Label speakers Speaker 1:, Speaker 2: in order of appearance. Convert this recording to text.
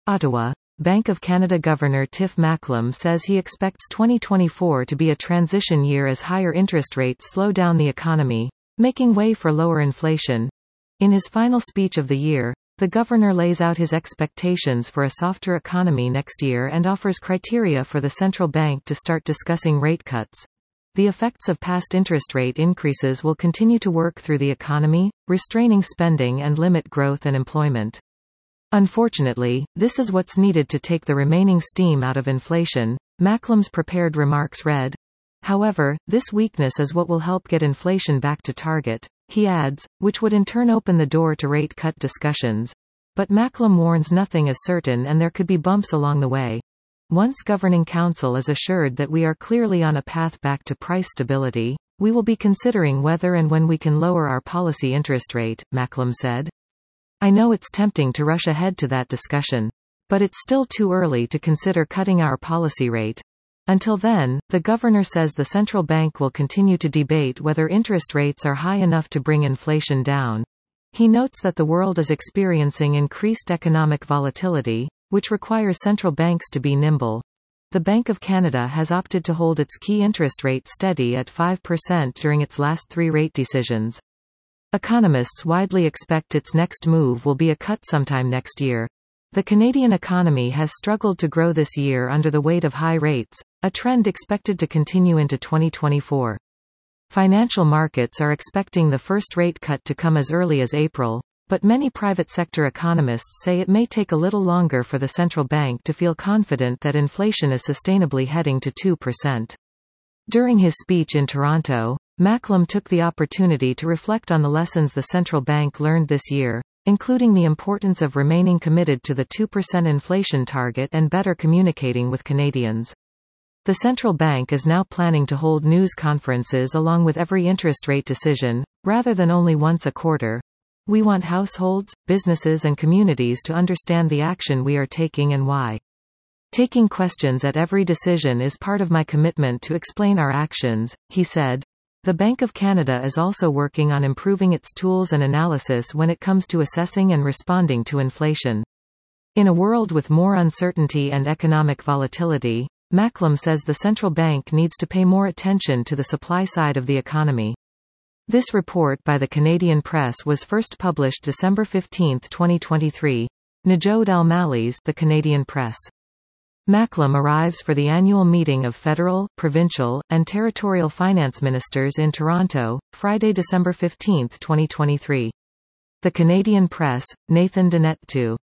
Speaker 1: Ottawa. Bank of Canada Governor Tiff Macklem says he expects 2024 to be a transition year as higher interest rates slow down the economy, making way for lower inflation. In his final speech of the year, the governor lays out his expectations for a softer economy next year and offers criteria for the central bank to start discussing rate cuts. The effects of past interest rate increases will continue to work through the economy, restraining spending and limit growth and employment. Unfortunately, this is what's needed to take the remaining steam out of inflation, Macklem's prepared remarks read. However, this weakness is what will help get inflation back to target, he adds, which would in turn open the door to rate cut discussions. But Macklem warns nothing is certain and there could be bumps along the way. Once Governing Council is assured that we are clearly on a path back to price stability, we will be considering whether and when we can lower our policy interest rate, Macklem said. I know it's tempting to rush ahead to that discussion. But it's still too early to consider cutting our policy rate. Until then, the governor says the central bank will continue to debate whether interest rates are high enough to bring inflation down. He notes that the world is experiencing increased economic volatility, which requires central banks to be nimble. The Bank of Canada has opted to hold its key interest rate steady at 5% during its last 3 rate decisions. Economists widely expect its next move will be a cut sometime next year. The Canadian economy has struggled to grow this year under the weight of high rates, a trend expected to continue into 2024. Financial markets are expecting the first rate cut to come as early as April, but many private sector economists say it may take a little longer for the central bank to feel confident that inflation is sustainably heading to 2%. During his speech in Toronto, Macklem took the opportunity to reflect on the lessons the central bank learned this year, including the importance of remaining committed to the 2% inflation target and better communicating with Canadians. The central bank is now planning to hold news conferences along with every interest rate decision, rather than only once a quarter. We want households, businesses and communities to understand the action we are taking and why. Taking questions at every decision is part of my commitment to explain our actions, he said. The Bank of Canada is also working on improving its tools and analysis when it comes to assessing and responding to inflation. In a world with more uncertainty and economic volatility, Macklem says the central bank needs to pay more attention to the supply side of the economy. This report by the Canadian Press was first published December 15, 2023. Najod Al-Malli's The Canadian Press. Macklem arrives for the annual meeting of federal, provincial, and territorial finance ministers in Toronto, Friday, December 15, 2023. The Canadian Press, Nathan Dennett II.